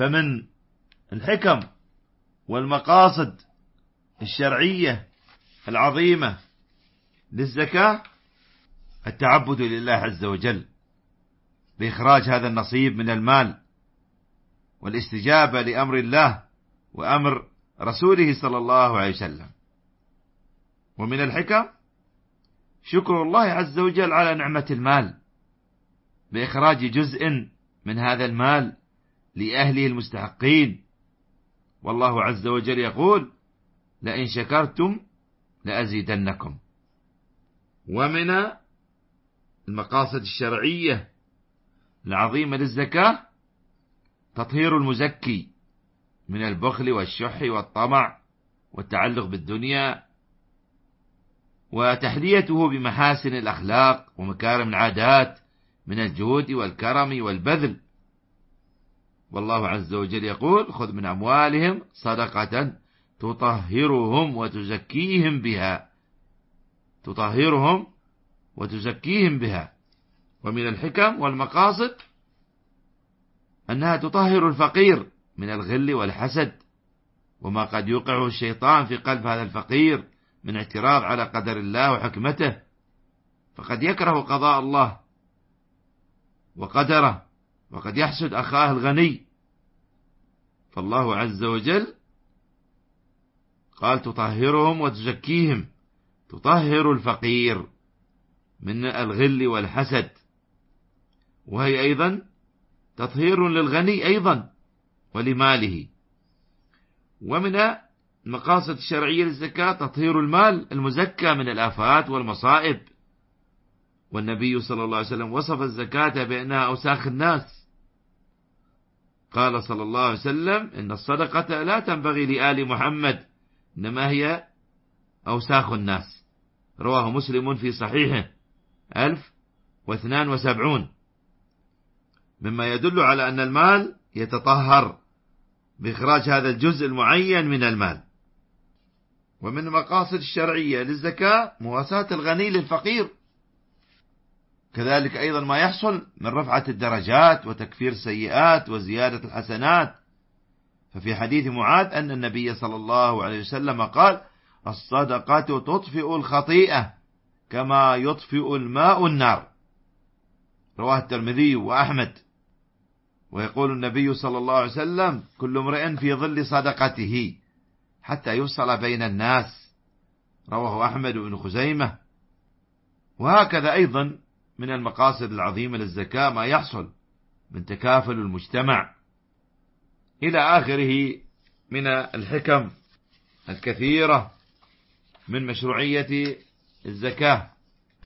فمن الحكم والمقاصد الشرعية العظيمة للزكاة التعبد لله عز وجل بإخراج هذا النصيب من المال، والاستجابة لأمر الله وأمر رسوله صلى الله عليه وسلم. ومن الحكم شكر الله عز وجل على نعمة المال بإخراج جزء من هذا المال لأهله المستحقين، والله عز وجل يقول: لئن شكرتم لأزيدنكم. ومن المقاصد الشرعية العظيمة للزكاة تطهير المزكي من البخل والشح والطمع والتعلق بالدنيا، وتحليته بمحاسن الأخلاق ومكارم العادات من الجود والكرم والبذل. والله عز وجل يقول: خذ من أموالهم صدقة تطهرهم وتزكيهم بها. ومن الحكم والمقاصد أنها تطهر الفقير من الغل والحسد وما قد يوقعه الشيطان في قلب هذا الفقير من اعتراض على قدر الله وحكمته، فقد يكره قضاء الله وقدره، وقد يحسد أخاه الغني. فالله عز وجل قال: تطهرهم وتزكيهم، تطهر الفقير من الغل والحسد، وهي أيضا تطهير للغني أيضا ولماله. ومن المقاصد الشرعية للزكاة تطهير المال المزكى من الآفات والمصائب. والنبي صلى الله عليه وسلم وصف الزكاة بأنها أوساخ الناس، قال صلى الله عليه وسلم: إن الصدقة لا تنبغي لآل محمد، إنما هي أوساخ الناس. رواه مسلم في صحيحه 1072، مما يدل على أن المال يتطهر بإخراج هذا الجزء المعين من المال. ومن المقاصد الشرعية للزكاة مواساة الغني للفقير، كذلك أيضا ما يحصل من رفعة الدرجات وتكفير السيئات وزيادة الحسنات. ففي حديث معاذ أن النبي صلى الله عليه وسلم قال: الصدقة تطفئ الخطيئة كما يطفئ الماء النار. رواه الترمذي وأحمد. ويقول النبي صلى الله عليه وسلم: كل امرئ في ظل صدقته حتى يفصل بين الناس. رواه أحمد بن خزيمة. وهكذا أيضا من المقاصد العظيمة للزكاة ما يحصل من تكافل المجتمع إلى آخره من الحكم الكثيرة من مشروعية الزكاة.